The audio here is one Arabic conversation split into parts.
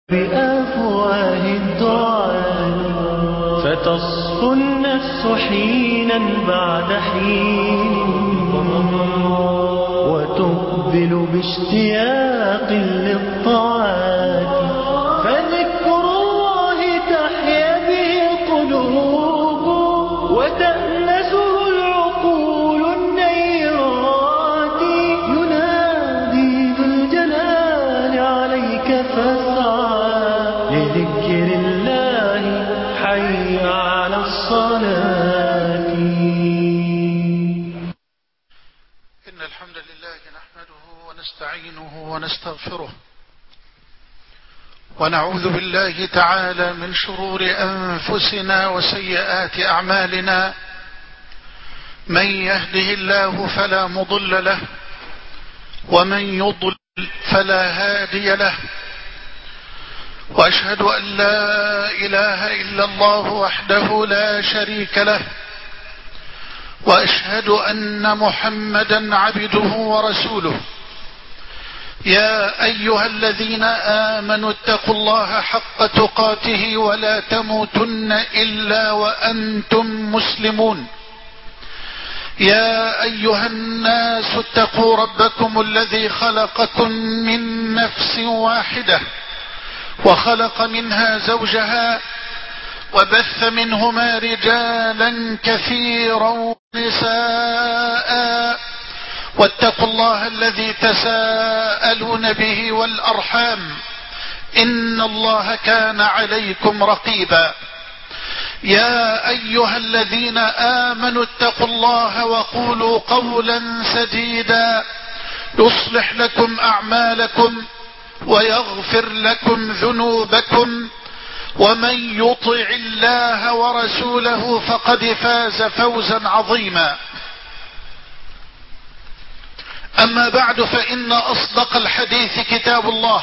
بأفواه الدعاء فتصفو النفس حينا بعد حين وتقبل باشتياق للطاعات فذكر الله تحيا به القلوب وتأنسه العقول النيرات ينادي ذو الجلال عليك فاسعى لذكر الله حي على الصلاة. إن الحمد لله نحمده ونستعينه ونستغفره ونعوذ بالله تعالى من شرور أنفسنا وسيئات أعمالنا. من يهده الله فلا مضل له ومن يضلل فلا هادي له، وأشهد أن لا إله إلا الله وحده لا شريك له، وأشهد أن محمدا عبده ورسوله. يا أيها الذين آمنوا اتقوا الله حق تقاته ولا تموتن إلا وأنتم مسلمون. يا أيها الناس اتقوا ربكم الذي خلقكم من نفس واحدة وخلق منها زوجها وبث منهما رجالا كثيرا ونساء، واتقوا الله الذي تساءلون به والأرحام إن الله كان عليكم رقيبا. يا أيها الذين آمنوا اتقوا الله وقولوا قولا سديدا يصلح لكم أعمالكم ويغفر لكم ذنوبكم، ومن يطع الله ورسوله فقد فاز فوزا عظيما. أما بعد، فإن أصدق الحديث كتاب الله،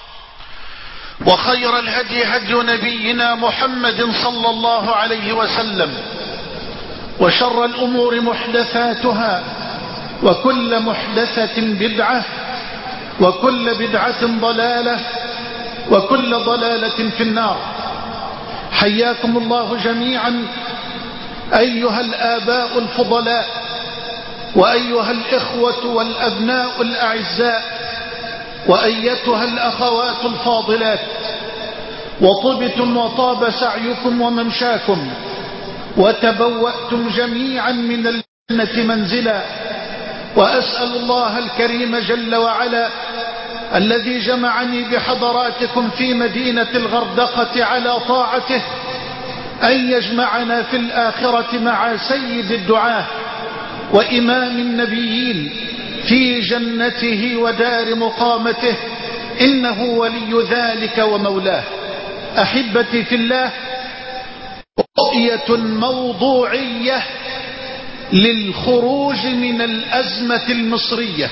وخير الهدي هدي نبينا محمد صلى الله عليه وسلم، وشر الأمور محدثاتها، وكل محدثة بدعة، وكل بدعة ضلالة، وكل ضلالة في النار. حياكم الله جميعا أيها الآباء الفضلاء، وأيها الإخوة والأبناء الأعزاء، وأيتها الأخوات الفاضلات، وطبتم وطاب سعيكم وممشاكم، وتبوأتم جميعا من الجنة منزلا. وأسأل الله الكريم جل وعلا الذي جمعني بحضراتكم في مدينة الغردقة على طاعته أن يجمعنا في الآخرة مع سيد الدعاة وإمام النبيين في جنته ودار مقامته، إنه ولي ذلك ومولاه. أحبتي في الله، رؤية موضوعية للخروج من الأزمة المصرية،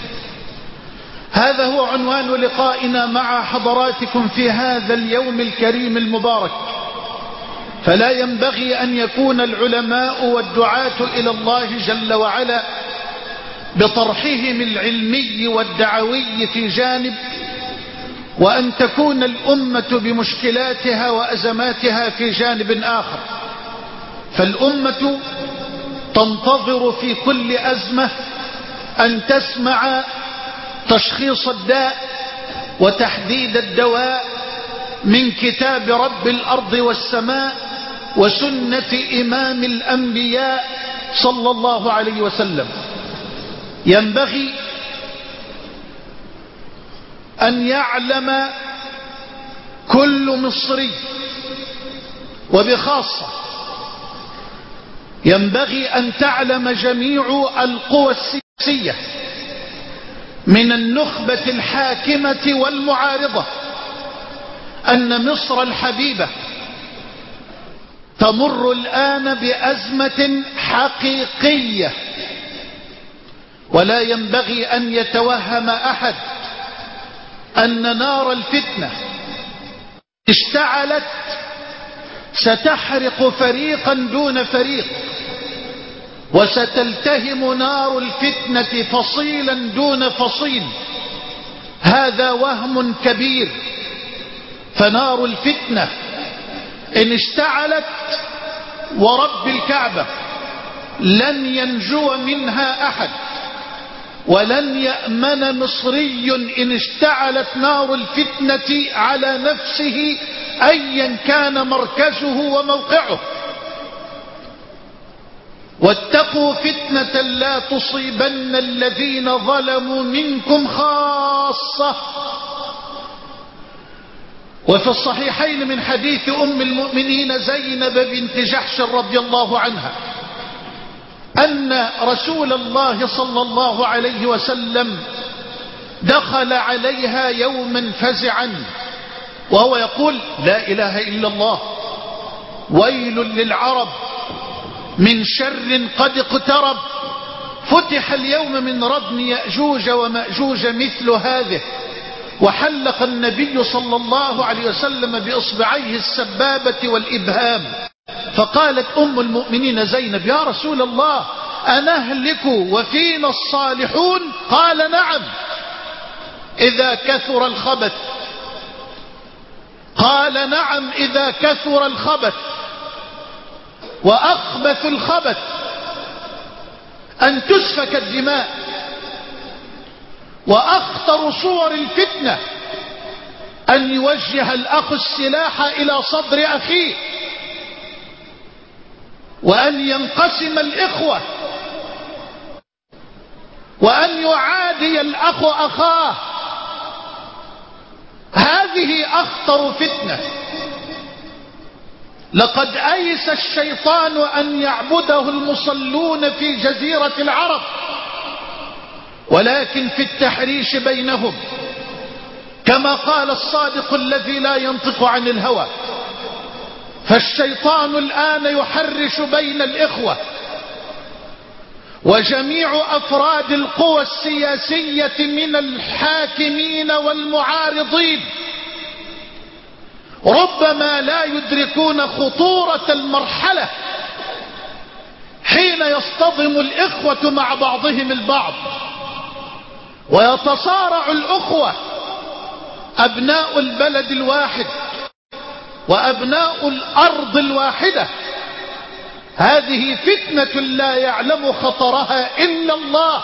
هذا هو عنوان لقائنا مع حضراتكم في هذا اليوم الكريم المبارك. فلا ينبغي أن يكون العلماء والدعاة إلى الله جل وعلا بطرحهم العلمي والدعوي في جانب، وأن تكون الأمة بمشكلاتها وأزماتها في جانب آخر. فالأمة تنتظر في كل أزمة أن تسمع تشخيص الداء وتحديد الدواء من كتاب رب الأرض والسماء وسنة إمام الأنبياء صلى الله عليه وسلم. ينبغي أن يعلم كل مصري، وبخاصة ينبغي أن تعلم جميع القوى السياسية من النخبة الحاكمة والمعارضة أن مصر الحبيبة تمر الآن بأزمة حقيقية، ولا ينبغي أن يتوهم أحد أن نار الفتنة اشتعلت ستحرق فريقا دون فريق، وستلتهم نار الفتنة فصيلا دون فصيل. هذا وهم كبير، فنار الفتنة إن اشتعلت ورب الكعبة لن ينجو منها أحد، ولن يأمن مصري إن اشتعلت نار الفتنة على نفسه أيا كان مركزه وموقعه. واتقوا فتنة لا تصيبن الذين ظلموا منكم خاصة. وفي الصحيحين من حديث أم المؤمنين زينب بنت جحش رضي الله عنها أن رسول الله صلى الله عليه وسلم دخل عليها يوما فزعا وهو يقول: لا إله إلا الله، ويل للعرب من شر قد اقترب، فتح اليوم من ردم يأجوج ومأجوج مثل هذه. وحلق النبي صلى الله عليه وسلم بإصبعيه السبابة والإبهام. فقالت أم المؤمنين زينب: يا رسول الله، أنهلك وفينا الصالحون؟ قال: نعم، إذا كثر الخبث. قال: نعم، إذا كثر الخبث. وأخبث الخبث أن تسفك الدماء، وأخطر صور الفتنة أن يوجه الأخ السلاح إلى صدر أخيه، وأن ينقسم الإخوة، وأن يعادي الأخ أخاه. هذه أخطر فتنة. لقد أيس الشيطان أن يعبده المصلون في جزيرة العرب، ولكن في التحريش بينهم، كما قال الصادق الذي لا ينطق عن الهوى: فالشيطان الآن يحرش بين الإخوة، وجميع أفراد القوى السياسية من الحاكمين والمعارضين ربما لا يدركون خطورة المرحلة حين يصطدم الإخوة مع بعضهم البعض ويتصارع الأخوة، أبناء البلد الواحد وأبناء الأرض الواحدة. هذه فتنة لا يعلم خطرها إلا الله.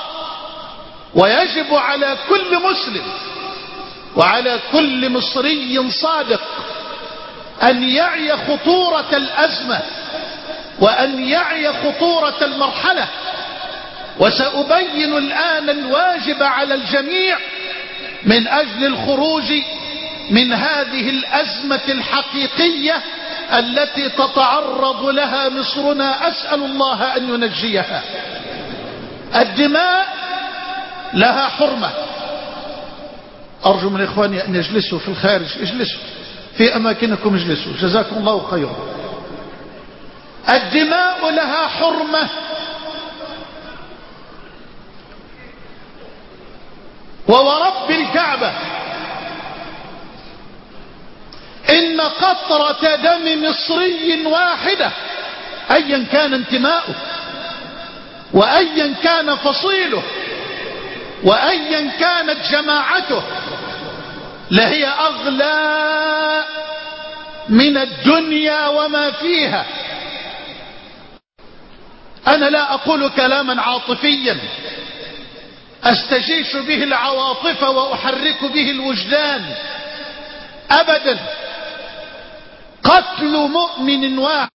ويجب على كل مسلم وعلى كل مصري صادق أن يعي خطورة الأزمة وأن يعي خطورة المرحلة. وسأبين الآن الواجب على الجميع من أجل الخروج من هذه الأزمة الحقيقية التي تتعرض لها مصرنا. أسأل الله أن ينجيها. الدماء لها حرمة. أرجو من إخواني أن يجلسوا في الخارج، اجلسوا في أماكنكم، اجلسوا، جزاكم الله خيرا. الدماء لها حرمة، وورب الكعبة إن قطرة دم مصري واحدة أيا كان انتماؤه وأيا كان فصيله وأيا كانت جماعته لهي أغلى من الدنيا وما فيها. أنا لا أقول كلاما عاطفيا أستجيش به العواطف وأحرك به الوجدان أبدا. قتل مؤمن واحد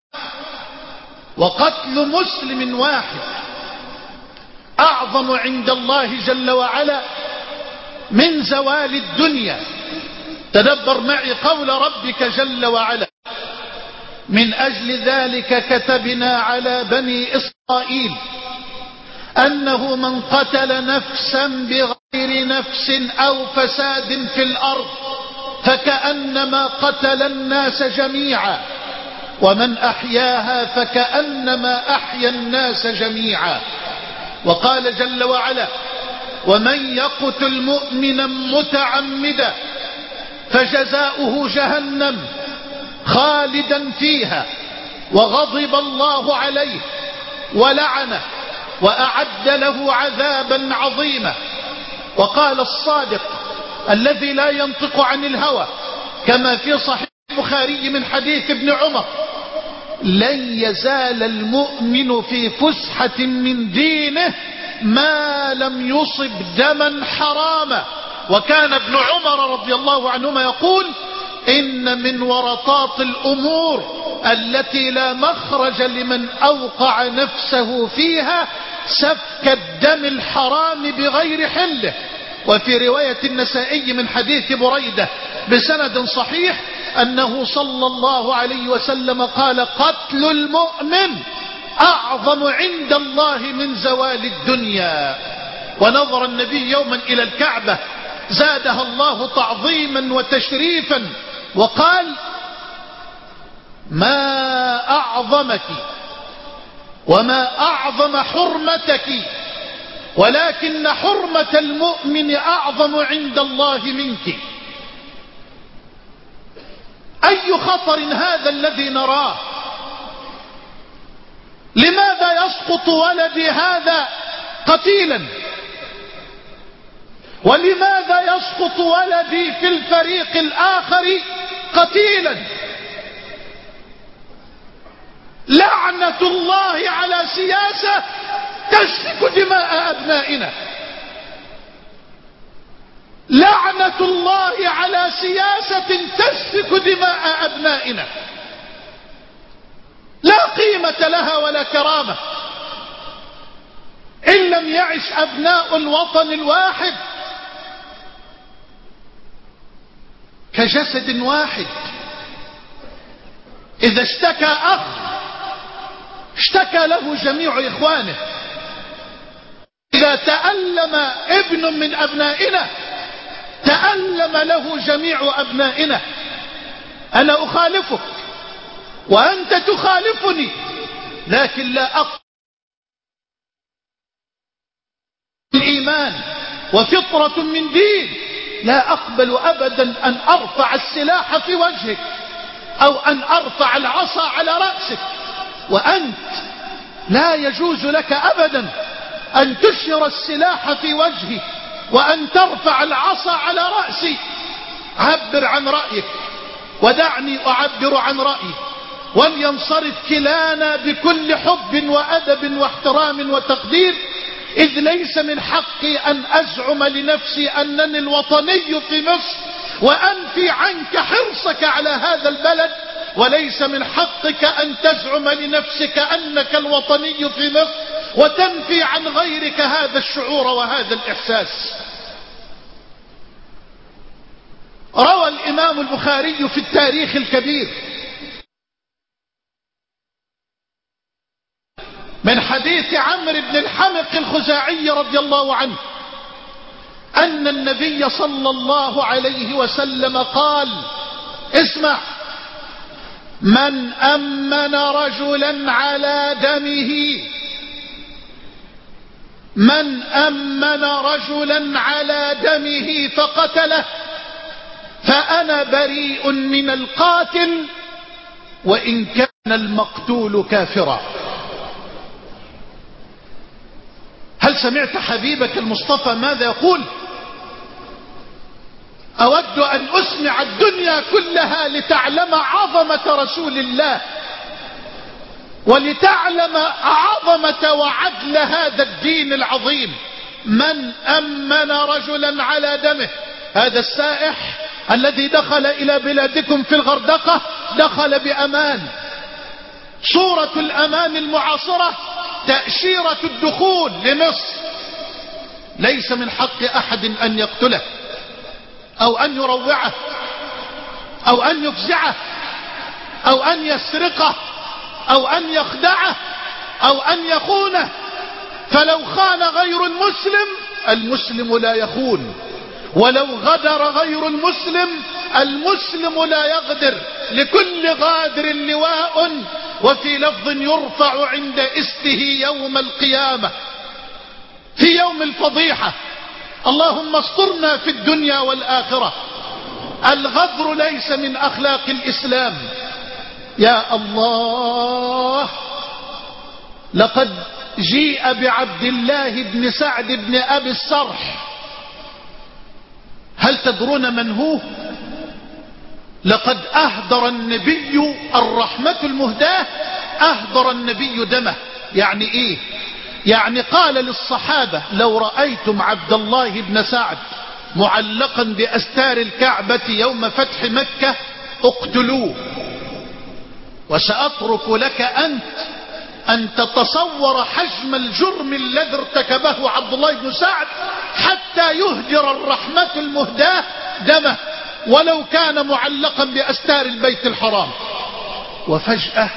وقتل مسلم واحد أعظم عند الله جل وعلا من زوال الدنيا. تدبر معي قول ربك جل وعلا: من أجل ذلك كتبنا على بني إسرائيل أنه من قتل نفسا بغير نفس أو فساد في الأرض فكأنما قتل الناس جميعا ومن أحياها فكأنما أحيا الناس جميعا. وقال جل وعلا: ومن يقتل مؤمنا متعمدا فجزاؤه جهنم خالدا فيها وغضب الله عليه ولعنه وأعد له عذابا عظيما. وقال الصادق الذي لا ينطق عن الهوى: كما في صحيح البخاري من حديث ابن عمر: لن يزال المؤمن في فسحة من دينه ما لم يصب دما حراما. وكان ابن عمر رضي الله عنهما يقول: إن من ورطات الأمور التي لا مخرج لمن أوقع نفسه فيها سفك الدم الحرام بغير حله. وفي رواية النسائي من حديث بريدة بسند صحيح أنه صلى الله عليه وسلم قال: قتل المؤمن أعظم عند الله من زوال الدنيا. ونظر النبي يوما إلى الكعبة زادها الله تعظيما وتشريفا وقال: ما أعظمك وما أعظم حرمتك، ولكن حرمة المؤمن أعظم عند الله منك. أي خطر هذا الذي نراه؟ لماذا يسقط ولدي هذا قتيلا؟ ولماذا يسقط ولدي في الفريق الآخر قتيلا؟ لعنة الله على سياسة تسفك دماء أبنائنا. لعنة الله على سياسة تسفك دماء أبنائنا، لا قيمة لها ولا كرامة. إن لم يعش أبناء الوطن الواحد كجسد واحد. إذا اشتكى أخ اشتكى له جميع إخوانه. إذا تألم ابن من أبنائنا تألم له جميع أبنائنا. أنا أخالفك وأنت تخالفني، لكن لا أقبل الإيمان وفطرة من دين. لا أقبل أبدا أن أرفع السلاح في وجهك أو أن أرفع العصا على رأسك، وأنت لا يجوز لك أبدا أن تشهر السلاح في وجهي وأن ترفع العصا على رأسي. عبر عن رأيك ودعني أعبر عن رأيي، ولينصرف كلانا بكل حب وأدب واحترام وتقدير، إذ ليس من حقي أن أزعم لنفسي أنني الوطني في مصر وأنفي عنك حرصك على هذا البلد، وليس من حقك أن تزعم لنفسك أنك الوطني في مصر وتنفي عن غيرك هذا الشعور وهذا الإحساس. روى الإمام البخاري في التاريخ الكبير من حديث عمرو بن الحمق الخزاعي رضي الله عنه أن النبي صلى الله عليه وسلم قال: اسمع: من أمن رجلا على دمه، من أمن رجلا على دمه فقتله فأنا بريء من القاتل وإن كان المقتول كافرا. هل سمعت حبيبك المصطفى ماذا يقول؟ أود أن أسمع الدنيا كلها لتعلم عظمة رسول الله ولتعلم عظمة وعدل هذا الدين العظيم. من أمن رجلا على دمه، هذا السائح الذي دخل إلى بلادكم في الغردقة دخل بأمان. صورة الأمان المعاصرة تأشيرة الدخول لمصر. ليس من حق أحد أن يقتله أو أن يروعه أو أن يفزعه أو أن يسرقه أو أن يخدعه أو أن يخونه. فلو خان غير المسلم، المسلم لا يخون، ولو غدر غير المسلم، المسلم لا يغدر. لكل غادر لواء، وفي لفظ يرفع عند استه يوم القيامة في يوم الفضيحة. اللهم استرنا في الدنيا والآخرة. الغدر ليس من أخلاق الإسلام. يا الله، لقد جيء بعبد الله بن سعد بن أبي السرح. هل تدرون من هو؟ لقد أهدر النبي الرحمة المهداة، أهدر النبي دمه. يعني إيه؟ يعني قال للصحابة: لو رأيتم عبد الله بن سعد معلقا بأستار الكعبة يوم فتح مكة اقتلوه، وسأترك لك أنت أن تتصور حجم الجرم الذي ارتكبه عبد الله بن سعد حتى يهدر الرحمة المهداة دمه، ولو كان معلقا بأستار البيت الحرام. وفجأة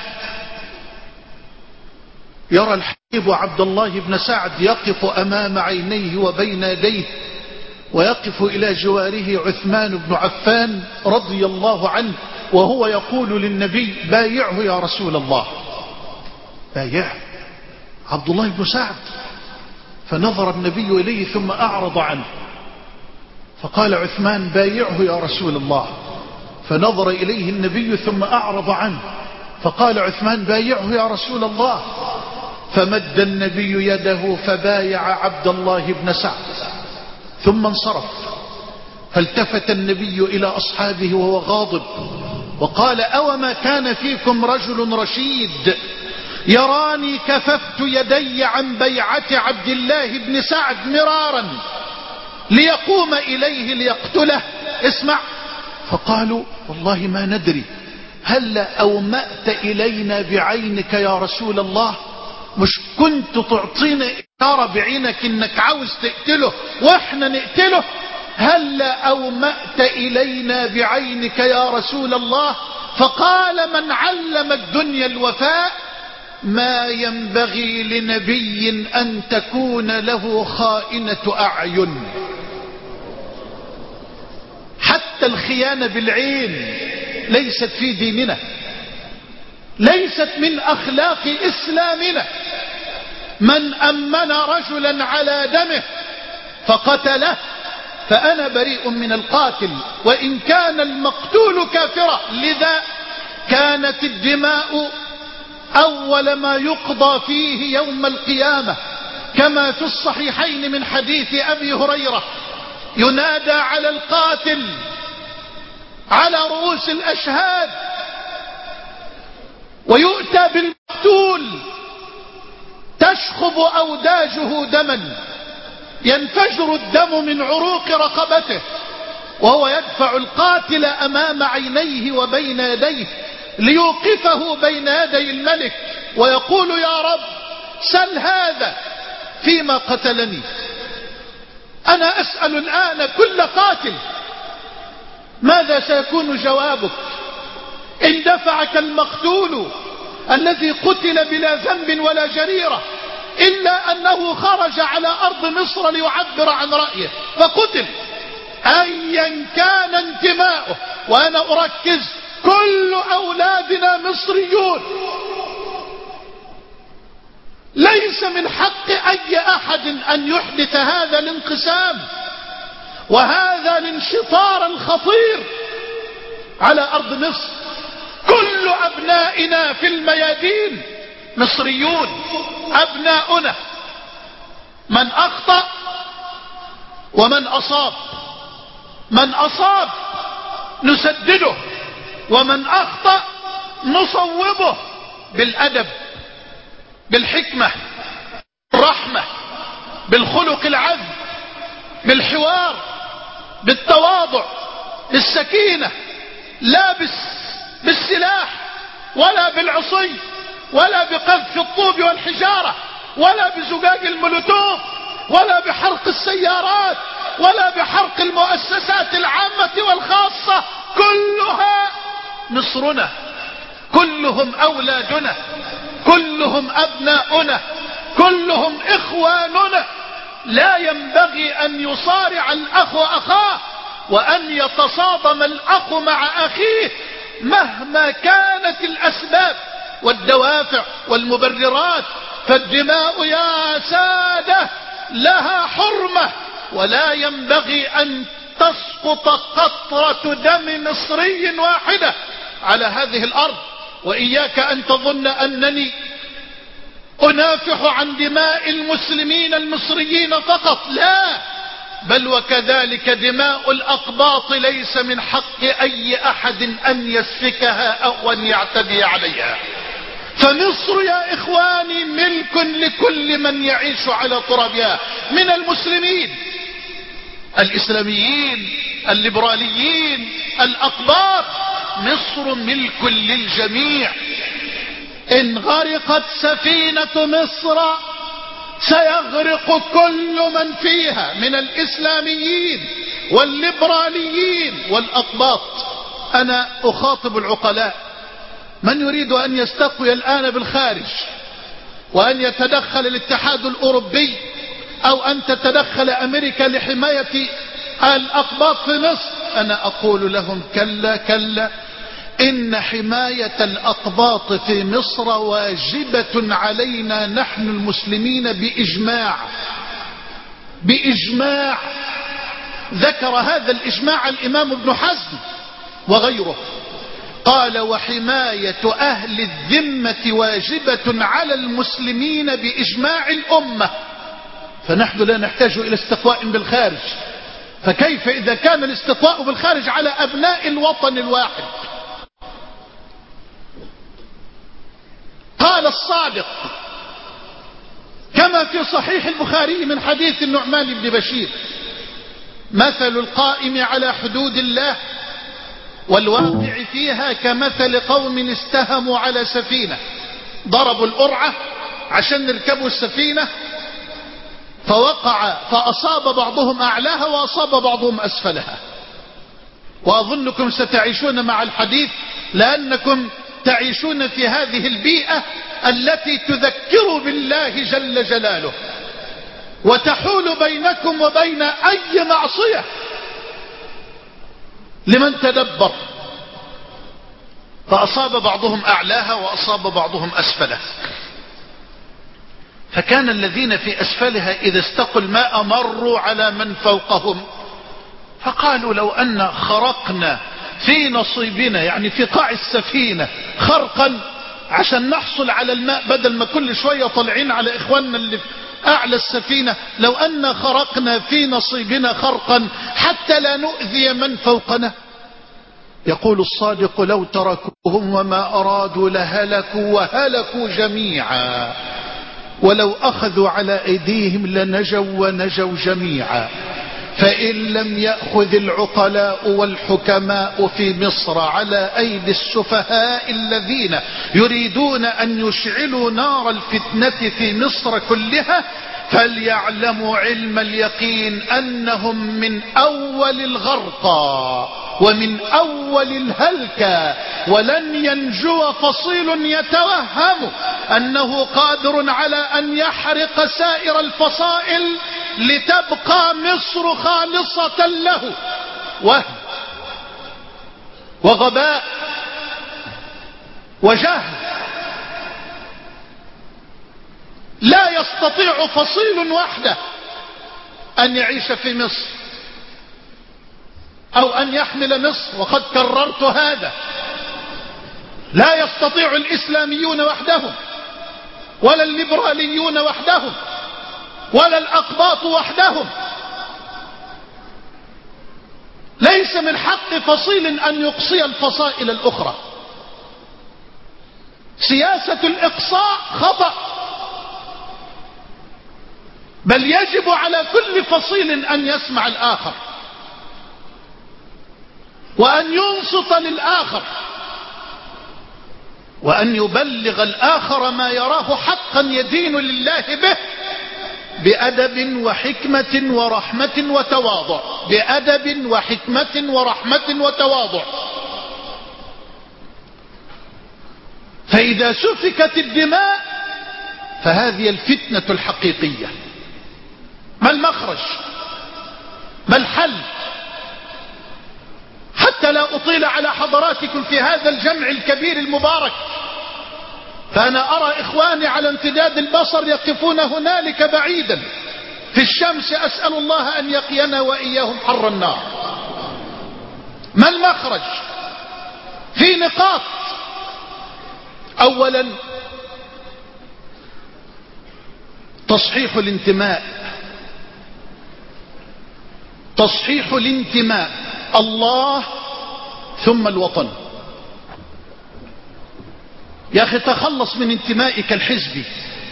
يرى الحبيب عبد الله بن سعد يقف أمام عينيه وبين يديه، ويقف إلى جواره عثمان بن عفان رضي الله عنه، وهو يقول للنبي: بايعه يا رسول الله، بايعه عبد الله بن سعد. فنظر النبي إليه ثم أعرض عنه، فقال عثمان: بايعه يا رسول الله. فنظر إليه النبي ثم أعرض عنه، فقال عثمان: بايعه يا رسول الله. فمد النبي يده فبايع عبد الله بن سعد، ثم انصرف. فالتفت النبي إلى أصحابه وهو غاضب وقال: أوما كان فيكم رجل رشيد يراني كففت يدي عن بيعة عبد الله بن سعد مرارا ليقوم إليه ليقتله؟ اسمع. فقالوا: والله ما ندري، هل أومأت إلينا بعينك يا رسول الله؟ مش كنت تعطينا إشارة بعينك إنك عاوز تقتله وإحنا نقتله؟ هل أومأت إلينا بعينك يا رسول الله؟ فقال: من علم الدنيا الوفاء ما ينبغي لنبي أن تكون له خائنة أعين. حتى الخيانة بالعين ليست في ديننا، ليست من أخلاق إسلامنا. من أمن رجلا على دمه فقتله فأنا بريء من القاتل وإن كان المقتول كافرا. لذا كانت الدماء أول ما يقضى فيه يوم القيامة، كما في الصحيحين من حديث أبي هريرة: ينادى على القاتل على رؤوس الأشهاد، ويؤتى بالمقتول تشخب أوداجه دما، ينفجر الدم من عروق رقبته، وهو يدفع القاتل أمام عينيه وبين يديه ليوقفه بين يدي الملك، ويقول: يا رب سل هذا فيما قتلني. أنا أسأل الآن كل قاتل: ماذا سيكون جوابك إن دفعك المقتول الذي قتل بلا ذنب ولا جريرة، إلا أنه خرج على أرض مصر ليعبر عن رأيه فقتل، أيا كان انتماؤه؟ وأنا أركز: كل أولادنا مصريون، ليس من حق أي أحد أن يحدث هذا الانقسام وهذا الانشطار الخطير على أرض مصر. كل أبنائنا في الميادين مصريون، أبناؤنا، من أخطأ ومن أصاب. من أصاب نسدده، ومن أخطأ نصوبه بالأدب، بالحكمة، بالرحمة، بالخلق العذب، بالحوار، بالتواضع، بالسكينة، لا بالسلاح ولا بالعصي ولا بقذف الطوب والحجارة ولا بزجاج المولوتوف ولا بحرق السيارات ولا بحرق المؤسسات العامة والخاصة. كلها مصرنا، كلهم أولادنا، كلهم أبناؤنا، كلهم إخواننا. لا ينبغي أن يصارع الأخ أخاه وأن يتصادم الأخ مع أخيه مهما كانت الأسباب والدوافع والمبررات. فالدماء يا سادة لها حرمة، ولا ينبغي أن تسقط قطرة دم مصري واحدة على هذه الأرض. وإياك أن تظن أنني أنافح عن دماء المسلمين المصريين فقط، لا، بل وكذلك دماء الأقباط ليس من حق أي أحد أن يسفكها أو أن يعتدي عليها. فمصر يا إخواني ملك لكل من يعيش على ترابها من المسلمين الإسلاميين الليبراليين الأقباط. مصر ملك للجميع. إن غرقت سفينة مصر سيغرق كل من فيها من الإسلاميين والليبراليين والأقباط. أنا أخاطب العقلاء، من يريد أن يستقوي الآن بالخارج وأن يتدخل الاتحاد الأوروبي أو أن تتدخل أمريكا لحماية الأقباط في مصر، أنا أقول لهم كلا كلا، إن حماية الأقباط في مصر واجبة علينا نحن المسلمين بإجماع. ذكر هذا الإجماع الإمام ابن حزم وغيره، قال وحماية أهل الذمة واجبة على المسلمين بإجماع الأمة. فنحن لا نحتاج إلى استقواء بالخارج، فكيف إذا كان الاستقواء بالخارج على أبناء الوطن الواحد؟ قال الصادق كما في صحيح البخاري من حديث النعمان بن بشير: مثل القائم على حدود الله والواقع فيها كمثل قوم استهموا على سفينة، ضربوا القرعة عشان يركبوا السفينة، فوقع فأصاب بعضهم أعلاها وأصاب بعضهم أسفلها. وأظنكم ستعيشون مع الحديث لأنكم تعيشون في هذه البيئة التي تذكر بالله جل جلاله وتحول بينكم وبين أي معصية لمن تدبر. فأصاب بعضهم أعلاها وأصاب بعضهم أسفلها، فكان الذين في أسفلها إذا استقوا الماء مروا على من فوقهم، فقالوا لو أن خرقنا في نصيبنا، يعني في قاع السفينة خرقا عشان نحصل على الماء، بدل ما كل شوية طالعين على إخواننا اللي في أعلى السفينة، لو أن خرقنا في نصيبنا خرقا حتى لا نؤذي من فوقنا. يقول الصادق لو تركوهم وما أرادوا لهلكوا وهلكوا جميعا، ولو أخذوا على أيديهم لنجوا ونجوا جميعا. فإن لم يأخذ العقلاء والحكماء في مصر على أيدي السفهاء الذين يريدون أن يشعلوا نار الفتنة في مصر كلها، فليعلموا علم اليقين أنهم من أول الغرقى ومن أول الهلكة، ولن ينجو فصيل يتوهم أنه قادر على أن يحرق سائر الفصائل لتبقى مصر خالصة له. وهم وغباء وجهل. لا يستطيع فصيل وحده أن يعيش في مصر أو أن يحمل مصر، وقد كررت هذا. لا يستطيع الإسلاميون وحدهم ولا الليبراليون وحدهم ولا الأقباط وحدهم. ليس من حق فصيل أن يقصي الفصائل الأخرى. سياسة الإقصاء خطأ، بل يجب على كل فصيل أن يسمع الآخر وأن ينصت للآخر وأن يبلغ الآخر ما يراه حقا يدين لله به بأدب وحكمة ورحمة وتواضع. بأدب وحكمة ورحمة وتواضع. فإذا سفكت الدماء فهذه الفتنة الحقيقية. ما المخرج؟ ما الحل؟ حتى لا أطيل على حضراتكم في هذا الجمع الكبير المبارك، فأنا أرى إخواني على امتداد البصر يقفون هنالك بعيدا في الشمس، أسأل الله أن يقينا وإياهم حر النار. ما المخرج؟ في نقاط. أولا تصحيح الانتماء. تصحيح الانتماء، الله ثم الوطن. يا أخي تخلص من انتمائك الحزبي،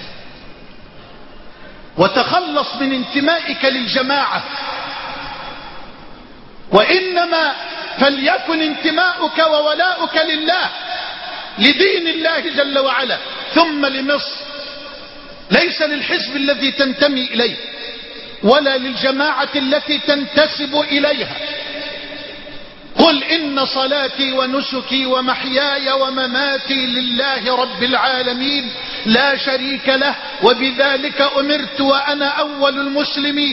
وتخلص من انتمائك للجماعة، وإنما فليكن انتماؤك وولاؤك لله، لدين الله جل وعلا، ثم لمصر، ليس للحزب الذي تنتمي إليه ولا للجماعة التي تنتسب إليها. قل إن صلاتي ونسكي ومحياي ومماتي لله رب العالمين لا شريك له وبذلك أمرت وأنا أول المسلمين.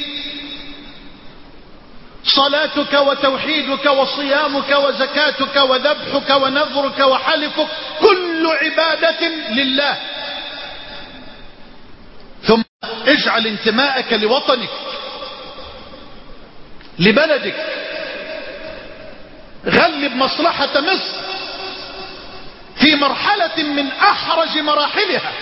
صلاتك وتوحيدك وصيامك وزكاتك وذبحك ونذرك وحلفك كل عبادة لله. ثم اجعل انتماءك لوطنك، لبلدك، غلب مصلحة مصر في مرحلة من أحرج مراحلها،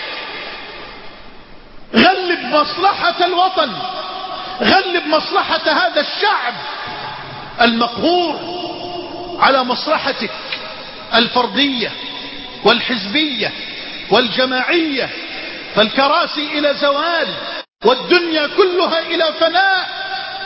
غلب مصلحة الوطن، غلب مصلحة هذا الشعب المقهور على مصلحتك الفردية والحزبية والجماعية، فالكراسي إلى زوال والدنيا كلها إلى فناء.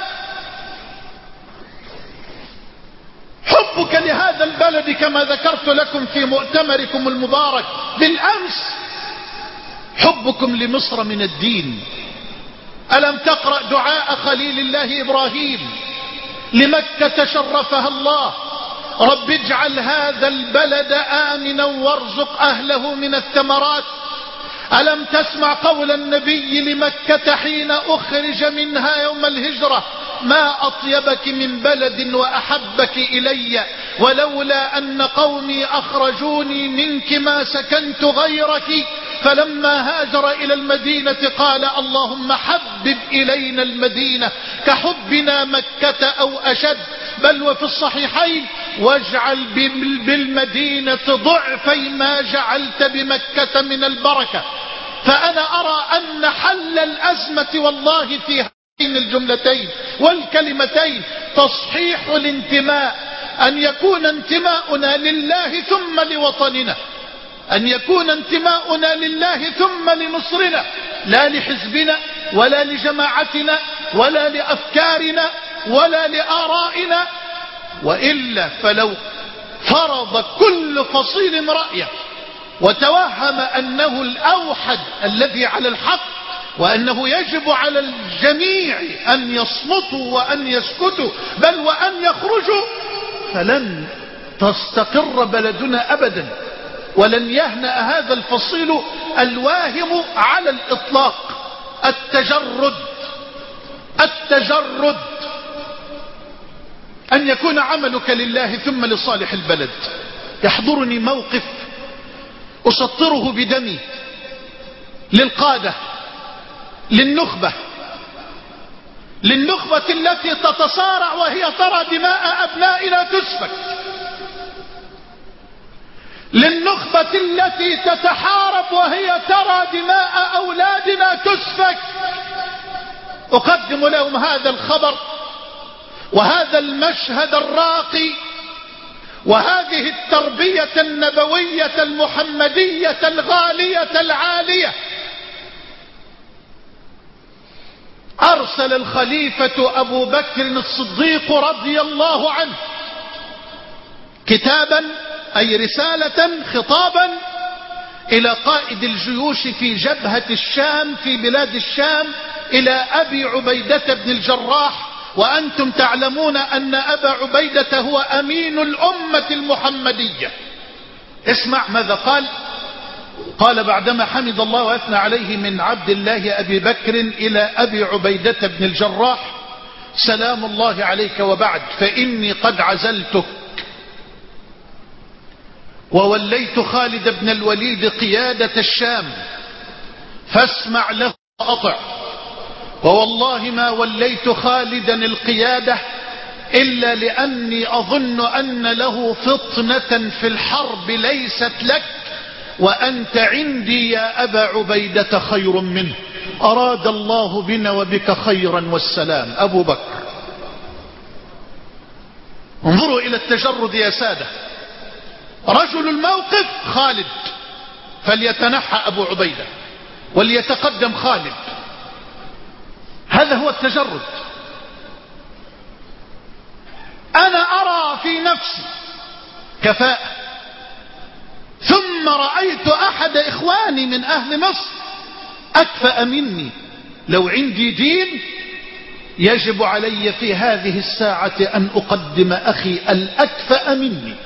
حبك لهذا البلد كما ذكرت لكم في مؤتمركم المبارك بالأمس، حبكم لمصر من الدين. ألم تقرأ دعاء خليل الله إبراهيم لمكة شرفها الله؟ رب اجعل هذا البلد آمنا وارزق أهله من الثمرات. ألم تسمع قول النبي لمكة حين أخرج منها يوم الهجرة؟ ما أطيبك من بلد وأحبك إلي، ولولا أن قومي أخرجوني منك ما سكنت غيرك. فلما هاجر إلى المدينة قال اللهم حبب إلينا المدينة كحبنا مكة أو أشد. بل وفي الصحيحين واجعل بالمدينة ضعفي ما جعلت بمكة من البركة. فأنا أرى أن حل الأزمة والله في هاتين الجملتين والكلمتين تصحيح الانتماء، أن يكون انتماؤنا لله ثم لوطننا، أن يكون انتماؤنا لله ثم لمصرنا، لا لحزبنا ولا لجماعتنا ولا لأفكارنا ولا لآرائنا. وإلا فلو فرض كل فصيل رأيه وتوهم أنه الأوحد الذي على الحق، وأنه يجب على الجميع أن يصمتوا وأن يسكتوا بل وأن يخرجوا، فلن تستقر بلدنا أبدا، ولن يهنأ هذا الفصيل الواهم على الإطلاق. التجرد أن يكون عملك لله ثم لصالح البلد. يحضرني موقف أسطره بدمي للقادة، للنخبة التي تتصارع وهي ترى دماء أبنائنا تسفك، للنخبة التي تتحارب وهي ترى دماء أولادنا تسفك. أقدم لهم هذا الخبر وهذا المشهد الراقي وهذه التربية النبوية المحمدية الغالية العالية. أرسل الخليفة أبو بكر الصديق رضي الله عنه كتابا أي رسالة خطابا إلى قائد الجيوش في جبهة الشام في بلاد الشام، إلى أبي عبيدة بن الجراح. وأنتم تعلمون أن أبا عبيدة هو أمين الأمة المحمدية. اسمع ماذا قال. قال بعدما حمد الله وأثنى عليه من عبد الله أبي بكر إلى أبي عبيدة بن الجراح: سلام الله عليك، وبعد، فإني قد عزلتك ووليت خالد بن الوليد قيادة الشام، فاسمع له وأطع. ووالله ما وليت خالدا القيادة إلا لأني أظن أن له فطنة في الحرب ليست لك، وأنت عندي يا أبا عبيدة خير منه. أراد الله بنا وبك خيرا والسلام. أبو بكر انظروا إلى التجرد يا سادة. رجل الموقف خالد، فليتنحى أبو عبيدة وليتقدم خالد. هذا هو التجرد. أنا أرى في نفسي كفاءة، ثم رأيت أحد إخواني من أهل مصر أكفأ مني. لو عندي دين يجب علي في هذه الساعة أن أقدم أخي الأكفأ مني.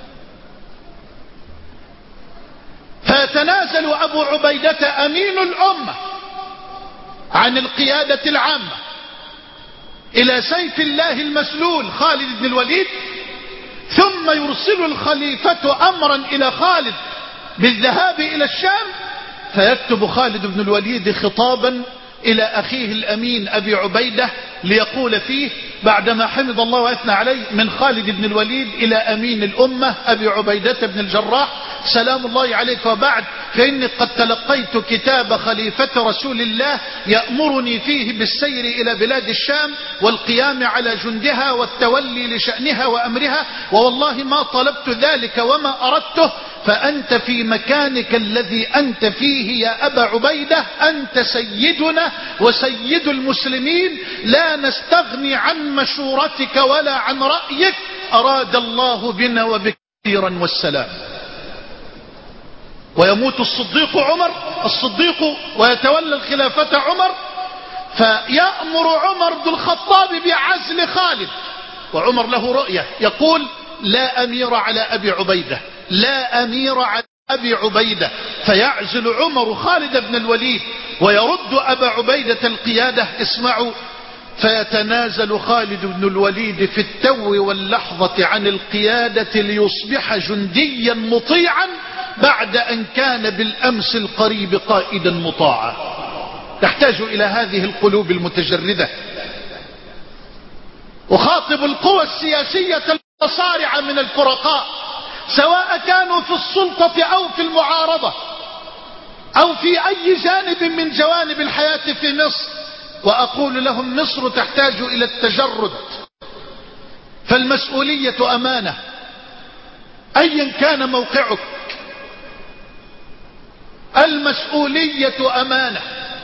فيتنازل أبو عبيدة أمين الأمة عن القيادة العامة إلى سيف الله المسلول خالد بن الوليد، ثم يرسل الخليفة أمرا إلى خالد بالذهاب إلى الشام، فيكتب خالد بن الوليد خطابا إلى أخيه الأمين أبي عبيدة ليقول فيه بعدما حمد الله وأثنى عليه: من خالد بن الوليد إلى أمين الأمة أبي عبيدة بن الجراح، سلام الله عليك، وبعد، فإني قد تلقيت كتاب خليفة رسول الله يأمرني فيه بالسير إلى بلاد الشام والقيام على جندها والتولي لشأنها وأمرها، ووالله ما طلبت ذلك وما أردته، فأنت في مكانك الذي أنت فيه يا أبا عبيدة، أنت سيدنا وسيد المسلمين، لا نستغني عن مشورتك ولا عن رأيك، أراد الله بنا وبك خيرا والسلام. ويموت الصديق ويتولى الخلافة عمر، فيأمر عمر بن الخطاب بعزل خالد، وعمر له رؤية يقول: لا أمير على أبي عبيدة، لا أمير على أبي عبيدة، فيعزل عمر خالد بن الوليد ويرد أبا عبيدة القيادة. اسمعوا: فيتنازل خالد بن الوليد في التو واللحظة عن القيادة ليصبح جنديا مطيعا بعد أن كان بالأمس القريب قائدا مطاعا. تحتاج إلى هذه القلوب المتجردة. أخاطب القوى السياسية المتصارعة من الفرقاء، سواء كانوا في السلطة أو في المعارضة أو في أي جانب من جوانب الحياة في مصر، وأقول لهم: مصر تحتاج إلى التجرد، فالمسؤولية أمانة أيا كان موقعك، المسؤولية أمانة.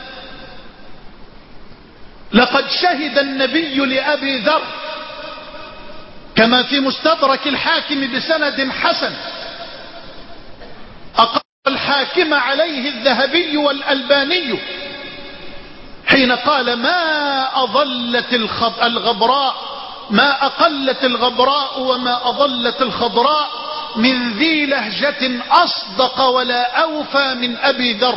لقد شهد النبي لأبي ذر كما في مستدرك الحاكم بسند حسن، أقر الحاكم عليه الذهبي والألباني حين قال: ما أقلت الغبراء وما أضلت الخضراء من ذي لهجة أصدق ولا أوفى من أبي ذر.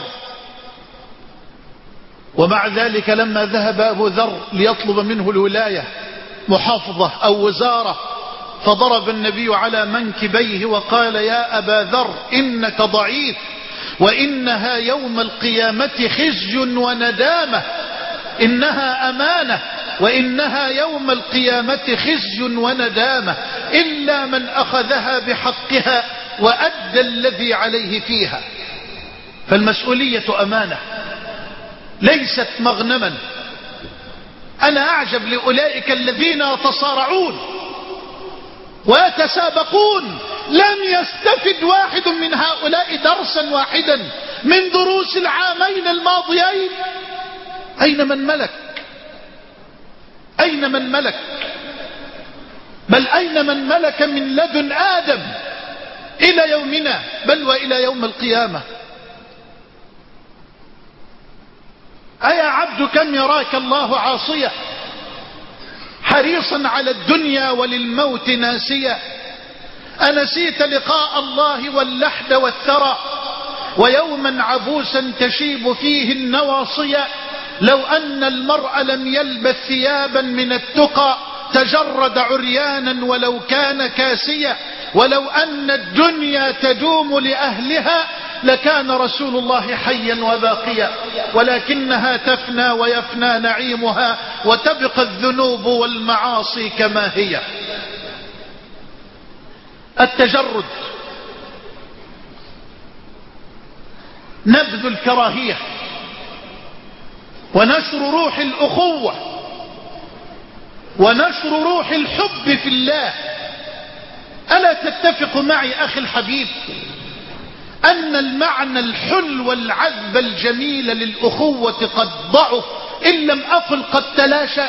ومع ذلك لما ذهب أبو ذر ليطلب منه الولاية، محافظة أو وزارة، فضرب النبي على منكبيه وقال: يا أبا ذر إنك ضعيف، وإنها يوم القيامة خزي وندامة، إنها أمانة وإنها يوم القيامة خزي وندامة، إلا من أخذها بحقها وأدى الذي عليه فيها. فالمسؤولية أمانة ليست مغنما. أنا أعجب لأولئك الذين يتصارعون ويتسابقون، لم يستفد واحد من هؤلاء درسا واحدا من دروس العامين الماضيين. أين من ملك؟ أين من ملك؟ بل أين من ملك من لدن آدم إلى يومنا، بل وإلى يوم القيامة؟ أيا عبد كم يراك الله عاصية، حريصا على الدنيا وللموت ناسيا، أنسيت لقاء الله واللحد والثرى، ويوما عبوسا تشيب فيه النواصيا. لو أن المرء لم يلبث ثيابا من التقى تجرد عريانا ولو كان كاسيا، ولو أن الدنيا تدوم لأهلها لكان رسول الله حيا وباقيا، ولكنها تفنى ويفنى نعيمها، وتبقى الذنوب والمعاصي كما هي. التجرد، نبذ الكراهية ونشر روح الأخوة ونشر روح الحب في الله ألا تتفق معي أخي الحبيب أن المعنى الحلو العذب الجميل للأخوة قد ضعف إن لم أقل قد تلاشى؟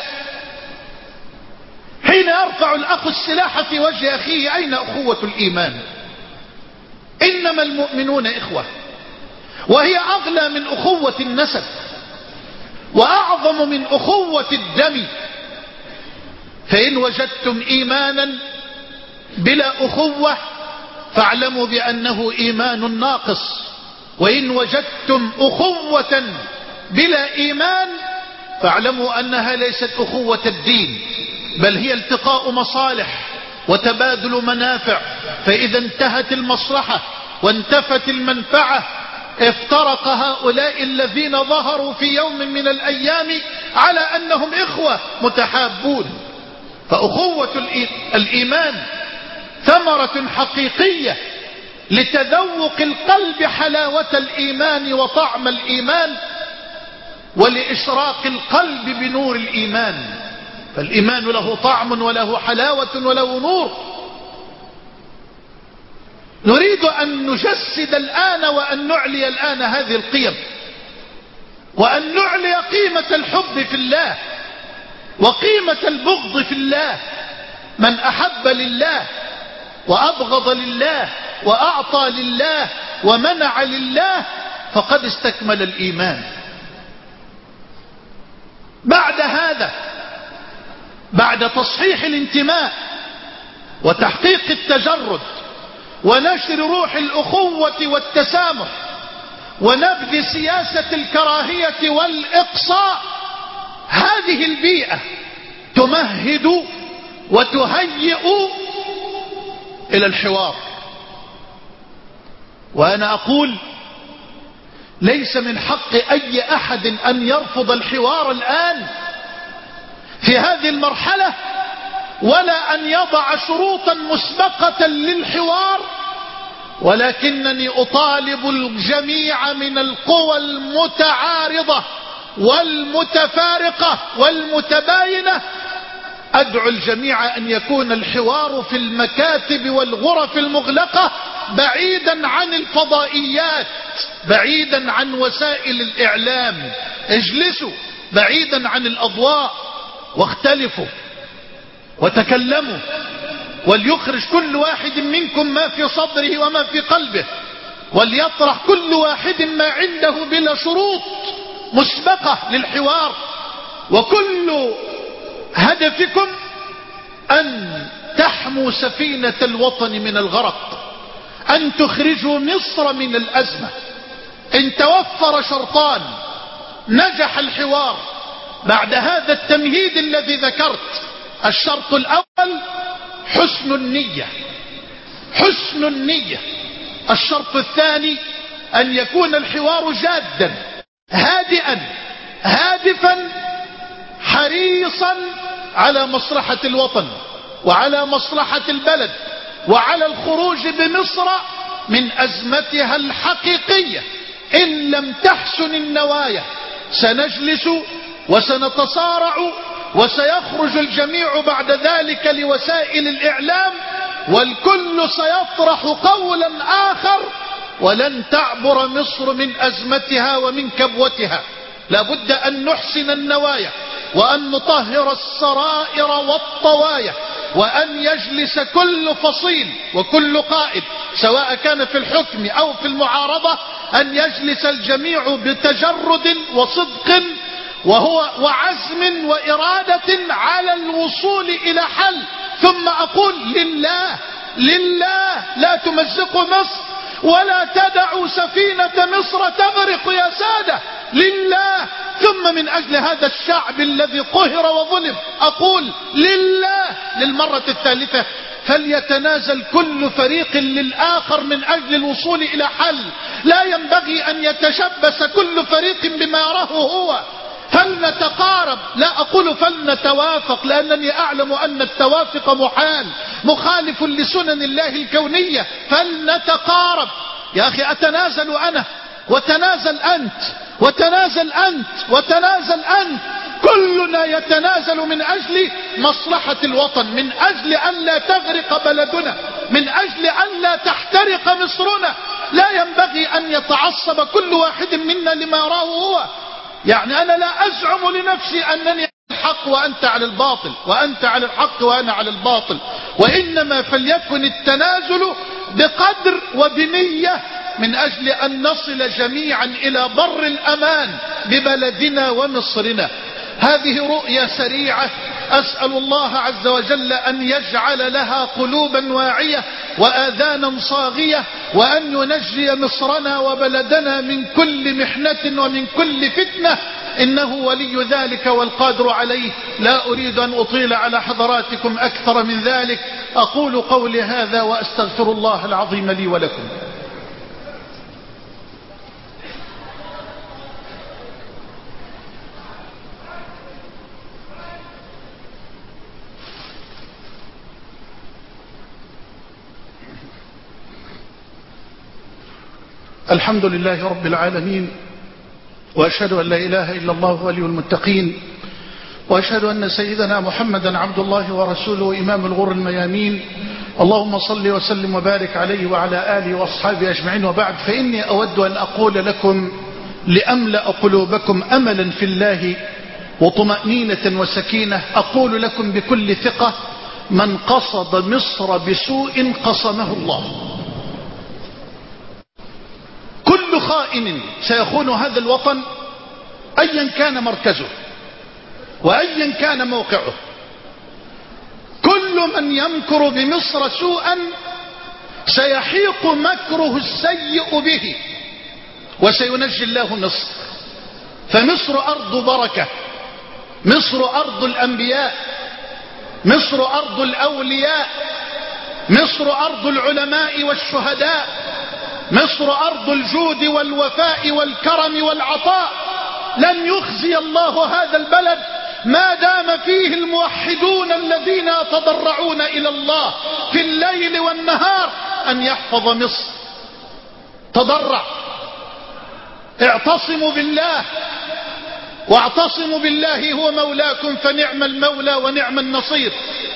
حين يرفع الأخ السلاح في وجه أخيه أين أخوة الإيمان؟ إنما المؤمنون إخوة، وهي أغلى من أخوة النسب وأعظم من أخوة الدم. فإن وجدتم إيمانا بلا أخوة فاعلموا بأنه إيمان ناقص، وإن وجدتم أخوة بلا إيمان فاعلموا أنها ليست أخوة الدين، بل هي التقاء مصالح وتبادل منافع. فإذا انتهت المصلحة وانتفت المنفعة افترق هؤلاء الذين ظهروا في يوم من الأيام على أنهم إخوة متحابون. فأخوة الإيمان ثمرة حقيقية لتذوق القلب حلاوة الإيمان وطعم الإيمان، ولإشراق القلب بنور الإيمان. فالإيمان له طعم وله حلاوة وله نور. نريد أن نجسد الآن وأن نعلي الآن هذه القيم، وأن نعلي قيمة الحب في الله وقيمة البغض في الله. من أحب لله وأبغض لله وأعطى لله ومنع لله فقد استكمل الإيمان. بعد هذا، بعد تصحيح الانتماء وتحقيق التجرد ونشر روح الأخوة والتسامح ونبذ سياسة الكراهية والإقصاء، هذه البيئة تمهد وتهيئ إلى الحوار. وأنا أقول ليس من حق أي أحد أن يرفض الحوار الآن في هذه المرحلة، ولا أن يضع شروطا مسبقة للحوار، ولكنني أطالب الجميع من القوى المتعارضة والمتفارقة والمتباينة، أدعو الجميع أن يكون الحوار في المكاتب والغرف المغلقة، بعيدا عن الفضائيات، بعيدا عن وسائل الإعلام. اجلسوا بعيدا عن الأضواء واختلفوا وتكلموا، وليخرج كل واحد منكم ما في صدره وما في قلبه، وليطرح كل واحد ما عنده بلا شروط مسبقة للحوار. وكل هدفكم أن تحموا سفينة الوطن من الغرق، أن تخرجوا مصر من الأزمة. إن توفر شرطان نجح الحوار بعد هذا التمهيد الذي ذكرت. الشرط الأول حسن النية، حسن النية. الشرط الثاني أن يكون الحوار جادا هادئا هادفا حريصا على مصلحة الوطن وعلى مصلحة البلد وعلى الخروج بمصر من أزمتها الحقيقية. إن لم تحسن النوايا سنجلس وسنتصارع، وسيخرج الجميع بعد ذلك لوسائل الإعلام، والكل سيطرح قولا آخر، ولن تعبر مصر من أزمتها ومن كبوتها. لابد أن نحسن النوايا وأن نطهر السرائر والطوايا، وأن يجلس كل فصيل وكل قائد سواء كان في الحكم أو في المعارضة، أن يجلس الجميع بتجرد وصدق وعزم وإرادة على الوصول إلى حل. ثم أقول لله لله لا تمزقوا مصر ولا تدعوا سفينة مصر تغرق يا سادة، لله. ثم من أجل هذا الشعب الذي قهر وظلم أقول لله للمرة الثالثة، فليتنازل كل فريق للآخر من أجل الوصول إلى حل. لا ينبغي أن يتشبث كل فريق بما يراه هو. فلنتقارب، لا أقول فلنتوافق، لأنني أعلم أن التوافق محال مخالف لسنن الله الكونية. فلنتقارب يا أخي. أتنازل أنا وتنازل أنت وتنازل أنت وتنازل أنت، كلنا يتنازل من أجل مصلحة الوطن، من أجل أن لا تغرق بلدنا. من أجل أن لا تحترق مصرنا. لا ينبغي أن يتعصب كل واحد منا لما يراه هو. يعني أنا لا أزعم لنفسي أنني على الحق وأنت على الباطل، وأنت على الحق وأنا على الباطل، وإنما فليكن التنازل بقدر وبنية من أجل أن نصل جميعا إلى بر الأمان ببلدنا ومصرنا. هذه رؤية سريعة، أسأل الله عز وجل أن يجعل لها قلوبا واعية وآذانا صاغية، وأن ينجي مصرنا وبلدنا من كل محنة ومن كل فتنة، إنه ولي ذلك والقادر عليه. لا أريد أن أطيل على حضراتكم أكثر من ذلك، أقول قولي هذا وأستغفر الله العظيم لي ولكم. الحمد لله رب العالمين، وأشهد أن لا إله إلا الله ولي المتقين، وأشهد أن سيدنا محمدا عبد الله ورسوله إمام الغر الميامين. اللهم صل وسلم وبارك عليه وعلى آله وأصحابه أجمعين، وبعد، فإني أود أن أقول لكم لأملأ قلوبكم أملا في الله وطمأنينة وسكينة، أقول لكم بكل ثقة: من قصد مصر بسوء قصمه الله. كل خائن سيخون هذا الوطن أيا كان مركزه وأيا كان موقعه، كل من يمكر بمصر سوءا سيحيق مكره السيء به وسينجي الله مصر. فمصر أرض بركة، مصر أرض الأنبياء، مصر أرض الأولياء، مصر أرض العلماء والشهداء، مصر أرض الجود والوفاء والكرم والعطاء. لن يخزي الله هذا البلد ما دام فيه الموحدون الذين يتضرعون إلى الله في الليل والنهار أن يحفظ مصر. تضرع، اعتصموا بالله، واعتصموا بالله هو مولاكم فنعم المولى ونعم النصير.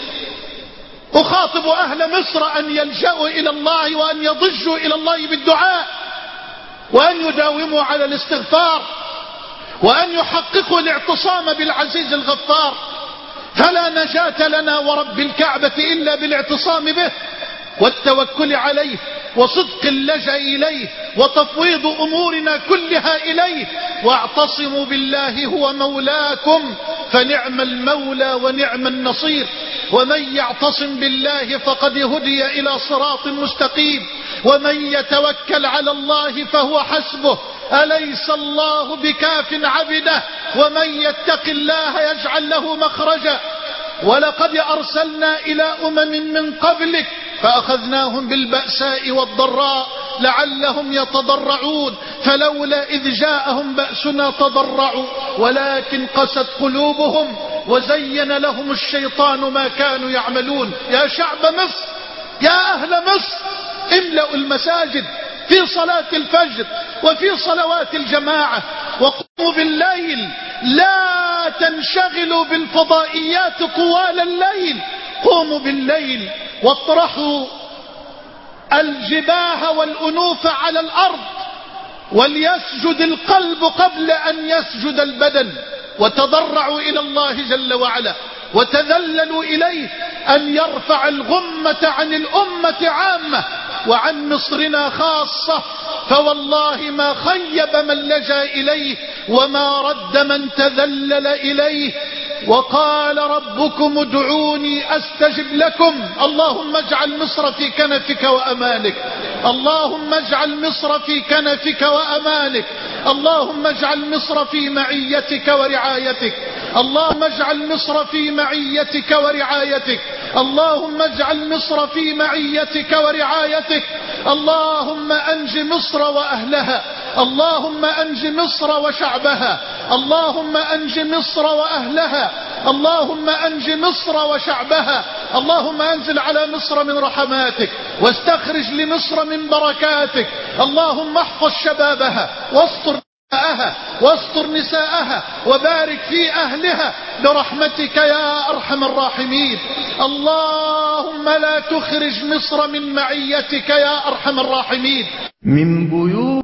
أخاطب أهل مصر أن يلجأوا إلى الله وأن يضجوا إلى الله بالدعاء، وأن يداوموا على الاستغفار، وأن يحققوا الاعتصام بالعزيز الغفار. فلا نجاة لنا ورب الكعبة إلا بالاعتصام به والتوكل عليه وصدق اللجأ إليه وتفويض أمورنا كلها إليه. واعتصموا بالله هو مولاكم فنعم المولى ونعم النصير. ومن يعتصم بالله فقد هدي إلى صراط مستقيم، ومن يتوكل على الله فهو حسبه، أليس الله بكاف عبده، ومن يتق الله يجعل له مخرجا. ولقد أرسلنا إلى أمم من قبلك فأخذناهم بالبأساء والضراء لعلهم يتضرعون، فلولا إذ جاءهم بأسنا تضرعوا ولكن قست قلوبهم وزين لهم الشيطان ما كانوا يعملون. يا شعب مصر، يا أهل مصر، املأوا المساجد في صلاة الفجر وفي صلوات الجماعة، وقوموا بالليل، لا تنشغلوا بالفضائيات طوال الليل. قوموا بالليل واطرحوا الجباه والأنوف على الأرض، وليسجد القلب قبل أن يسجد البدن، وتضرعوا إلى الله جل وعلا وتذللوا إليه أن يرفع الغمة عن الأمة عامة وعن مصرنا خاصة. فوالله ما خيب من لجأ إليه وما رد من تذلل إليه. وقال ربكم ادعوني أستجب لكم. اللهم اجعل مصر في كنفك وأمانك، اللهم اجعل مصر في كنفك وأمانك، اللهم اجعل مصر في معيتك ورعايتك، اللهم اجعل مصر في معيتك ورعايتك، اللهم اجعل مصر في معيتك ورعايتك. اللهم أنج مصر وأهلها، اللهم أنج مصر وشعبها، اللهم أنج مصر وأهلها، اللهم أنج مصر وشعبها. اللهم أنزل على مصر من رحماتك واستخرج لمصر من بركاتك. اللهم احفظ شبابها واستر واستر نساءها وبارك في أهلها برحمتك يا أرحم الراحمين. اللهم لا تخرج مصر من معيتك يا أرحم الراحمين. من بيوت